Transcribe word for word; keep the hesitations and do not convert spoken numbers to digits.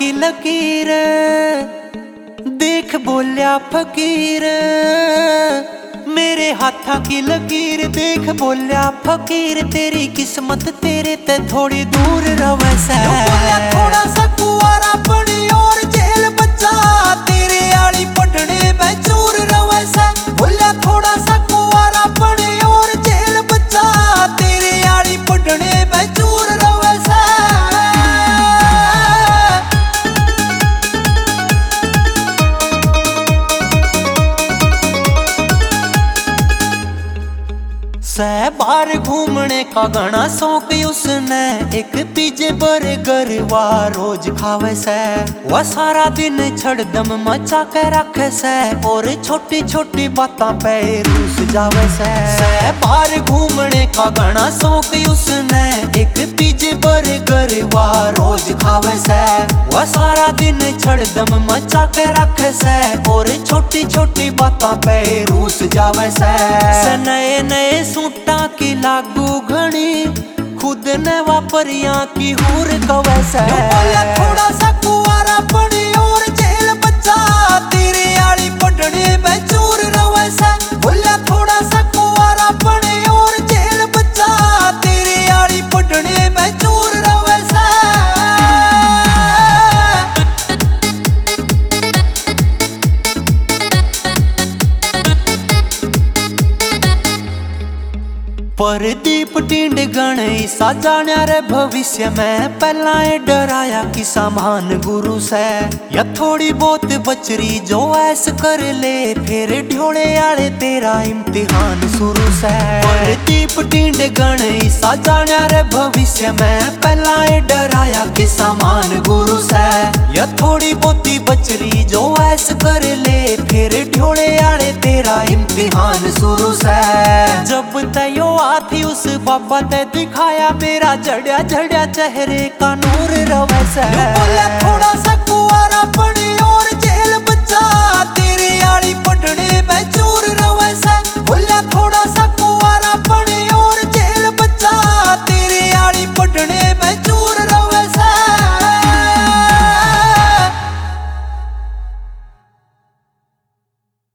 की लकीर देख बोलिया फकीर, मेरे हाथा की लकीर देख बोलिया फकीर। तेरी किस्मत तेरे ते थोड़ी दूर रवे से। थोड़ा सा कुआरा बनी और जेल बच्चा, तेरे आली पटने में चूर रवे से। बोलिया थोड़ा सा कुआरा बनी और जेल बच्चा, तेरे आली पटने में चूर रवे से। सह बाहर घूमने का घना शौक उसने, एक पिज्जे बर्गर वा रोज खावे से। वह सारा दिन छड़ दम मचा के रखे से, और छोटी छोटी बातों पे रूस जावे से। सह बाहर घूमने का घना शौक उसने, एक पिज्जे बर्गर वा रोज खावे से। वह सारा दिन छड़ दम मचा के रखे से, और छोटी छोटी बातों पे रूस जावे से। नए नए सूटा की लागू घनी, खुद ने वापरिया की हूर कवे से। थोड़ा सा कुआरा बनी और जेल बच्चा, तेरे आली पटने में चूर रवे से। बोला थोड़ा सा कुआरा बनी और जेल बच्चा, तेरे आली पटने में चूर रवे से। परदीप टिंड गणेश जान्या रे भविष्य में, पहला डराया कि सामान गुरु से। या थोड़ी बहुत बचरी जो ऐस कर ले, फिर ढोले आले तेरा इम्तिहान शुरू से। परदीप टिंड गणेश जान्या रे भविष्य में, पहला डराया कि सामान गुरु से। या थोड़ी बहुती बचरी जो ऐस कर ले, फिर ढोले आले तेरा इम्तिहान शुरू से। जब तयो थी उस बाबा ते दिखाया, मेरा जड़िया जड़िया चेहरे का नूर रवे से। थोड़ा सा कुआरा बनी